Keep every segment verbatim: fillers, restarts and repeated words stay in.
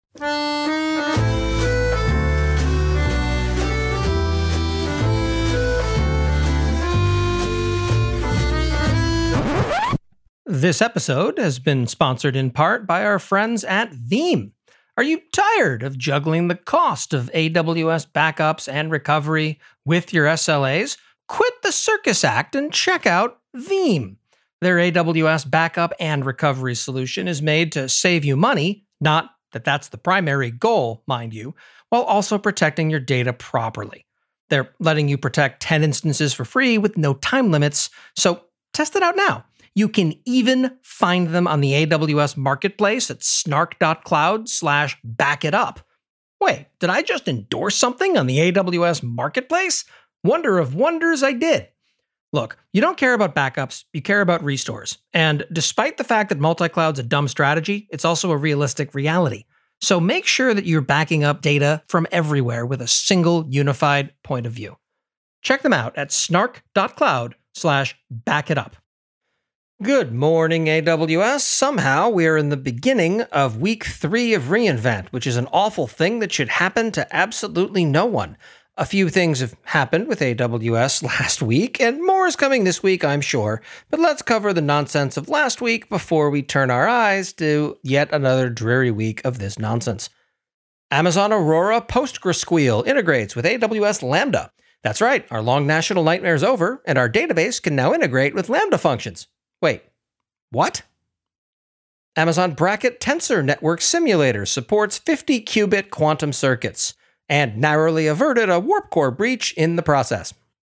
This episode has been sponsored in part by our friends at Veeam. Are you tired of juggling the cost of A W S backups and recovery with your S L As? Quit the circus act and check out Veeam. Their A W S backup and recovery solution is made to save you money, not that that's the primary goal, mind you, while also protecting your data properly. They're letting you protect ten instances for free with no time limits, so test it out now. You can even find them on the A W S Marketplace at snark.cloud slash backitup. Wait, did I just endorse something on the A W S Marketplace? Wonder of wonders, I did. Look, you don't care about backups, you care about restores. And despite the fact that multi-cloud's a dumb strategy, it's also a realistic reality. So make sure that you're backing up data from everywhere with a single unified point of view. Check them out at snark.cloud slash backitup. Good morning, A W S. Somehow we are in the beginning of week three of reInvent, which is an awful thing that should happen to absolutely no one. A few things have happened with A W S last week, and more is coming this week, I'm sure. But let's cover the nonsense of last week before we turn our eyes to yet another dreary week of this nonsense. Amazon Aurora PostgreSQL integrates with A W S Lambda. That's right, our long national nightmare is over, and our database can now integrate with Lambda functions. Wait, what? Amazon Braket Tensor Network Simulator supports fifty qubit quantum circuits and narrowly averted a warp core breach in the process.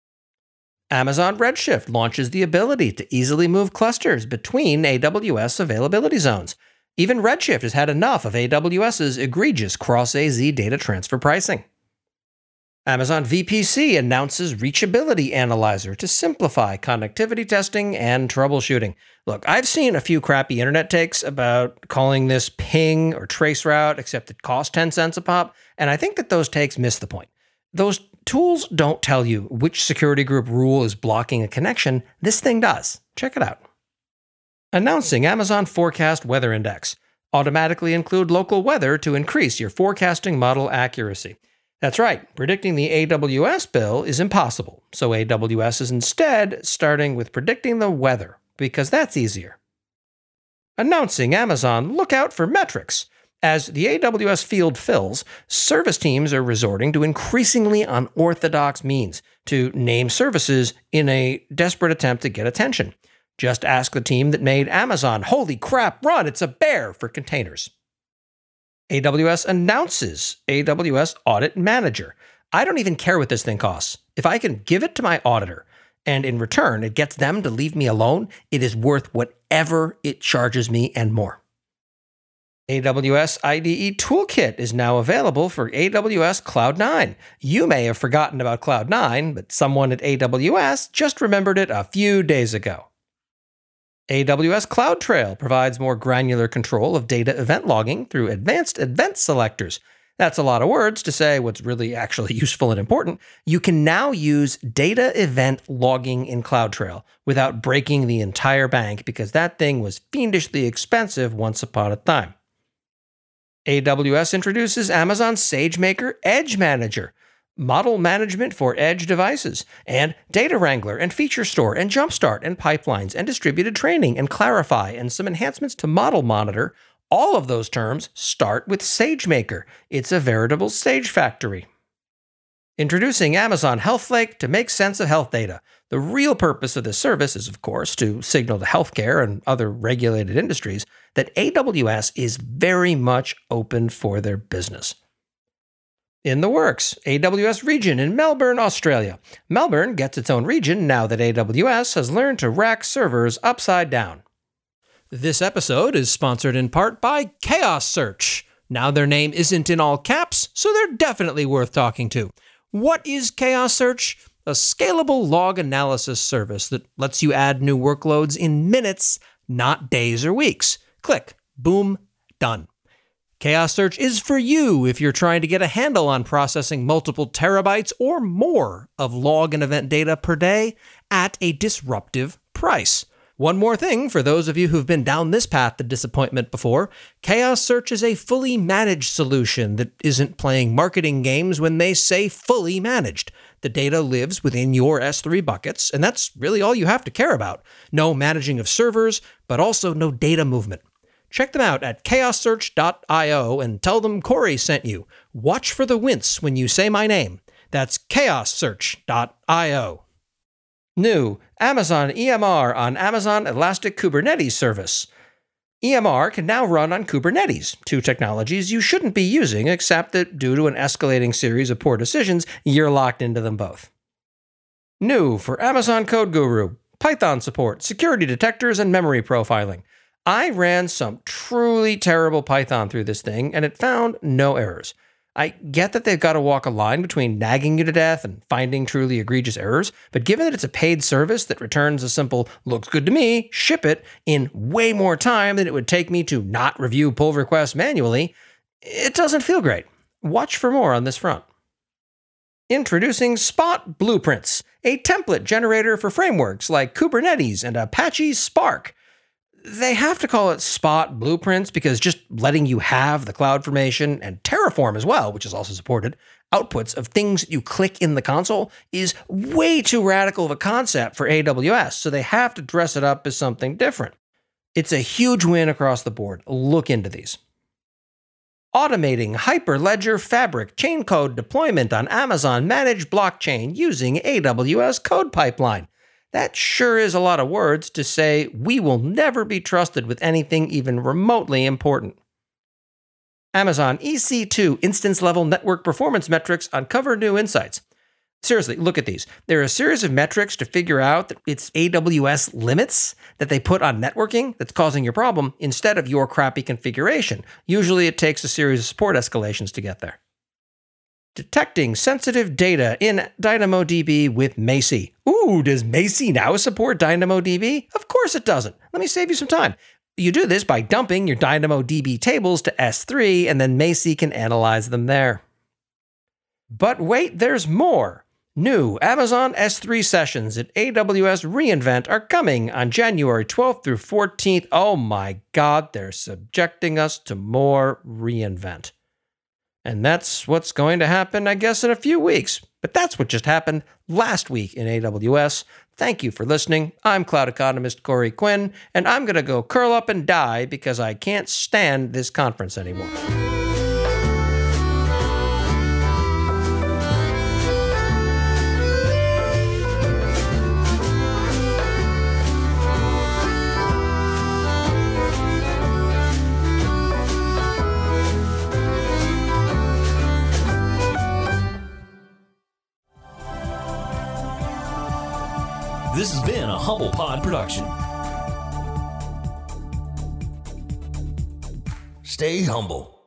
Amazon Redshift launches the ability to easily move clusters between A W S availability zones. Even Redshift has had enough of AWS's egregious cross-A Z data transfer pricing. Amazon V P C announces Reachability Analyzer to simplify connectivity testing and troubleshooting. Look, I've seen a few crappy internet takes about calling this ping or traceroute, except it costs ten cents a pop, and I think that those takes miss the point. Those tools don't tell you which security group rule is blocking a connection. This thing does. Check it out. Announcing Amazon Forecast Weather Index. Automatically include local weather to increase your forecasting model accuracy. That's right, predicting the A W S bill is impossible, so A W S is instead starting with predicting the weather, because that's easier. Announcing Amazon Lookout for Metrics. As the A W S field fills, service teams are resorting to increasingly unorthodox means to name services in a desperate attempt to get attention. Just ask the team that made Amazon Holy Crap Run, It's a Bear for containers. A W S announces A W S Audit Manager. I don't even care what this thing costs. If I can give it to my auditor, and in return it gets them to leave me alone, it is worth whatever it charges me and more. A W S I D E Toolkit is now available for A W S Cloud nine. You may have forgotten about Cloud nine, but someone at A W S just remembered it a few days ago. A W S CloudTrail provides more granular control of data event logging through advanced event selectors. That's a lot of words to say what's really actually useful and important. You can now use data event logging in CloudTrail without breaking the entire bank because that thing was fiendishly expensive once upon a time. A W S introduces Amazon SageMaker Edge Manager, model management for edge devices, and Data Wrangler, and Feature Store, and Jumpstart, and Pipelines, and Distributed Training, and Clarify, and some enhancements to Model Monitor. All of those terms start with SageMaker. It's a veritable Sage factory. Introducing Amazon HealthLake to make sense of health data. The real purpose of this service is, of course, to signal to healthcare and other regulated industries that A W S is very much open for their business. In the works, A W S region in Melbourne, Australia. Melbourne gets its own region now that A W S has learned to rack servers upside down. This episode is sponsored in part by Chaos Search. Now their name isn't in all caps, so they're definitely worth talking to. What is Chaos Search? A scalable log analysis service that lets you add new workloads in minutes, not days or weeks. Click, boom, done. Chaos Search is for you if you're trying to get a handle on processing multiple terabytes or more of log and event data per day at a disruptive price. One more thing for those of you who've been down this path of disappointment before, Chaos Search is a fully managed solution that isn't playing marketing games when they say fully managed. The data lives within your S three buckets, and that's really all you have to care about. No managing of servers, but also no data movement. Check them out at chaos search dot io and tell them Corey sent you. Watch for the wince when you say my name. That's chaos search dot io. New, Amazon E M R on Amazon Elastic Kubernetes Service. E M R can now run on Kubernetes, two technologies you shouldn't be using, except that due to an escalating series of poor decisions, you're locked into them both. New for Amazon Code Guru, Python support, security detectors, and memory profiling. I ran some truly terrible Python through this thing, and it found no errors. I get that they've got to walk a line between nagging you to death and finding truly egregious errors, but given that it's a paid service that returns a simple, looks good to me, ship it, in way more time than it would take me to not review pull requests manually, it doesn't feel great. Watch for more on this front. Introducing Spot Blueprints, a template generator for frameworks like Kubernetes and Apache Spark. They have to call it Spot Blueprints because just letting you have the CloudFormation and Terraform as well, which is also supported, outputs of things you click in the console is way too radical of a concept for A W S, so they have to dress it up as something different. It's a huge win across the board. Look into these. Automating Hyperledger Fabric chain code deployment on Amazon Managed Blockchain using A W S Code Pipeline. That sure is a lot of words to say we will never be trusted with anything even remotely important. Amazon E C two instance-level network performance metrics uncover new insights. Seriously, look at these. There are a series of metrics to figure out that it's A W S limits that they put on networking that's causing your problem instead of your crappy configuration. Usually it takes a series of support escalations to get there. Detecting sensitive data in DynamoDB with Macie. Ooh, does Macie now support DynamoDB? Of course it doesn't. Let me save you some time. You do this by dumping your DynamoDB tables to S three, and then Macie can analyze them there. But wait, there's more. New Amazon S three sessions at A W S reInvent are coming on January twelfth through fourteenth. Oh my God, they're subjecting us to more reInvent. And that's what's going to happen, I guess, in a few weeks. But that's what just happened last week in A W S. Thank you for listening. I'm cloud economist Corey Quinn, and I'm going to go curl up and die because I can't stand this conference anymore. This has been a Humble Pod production. Stay humble.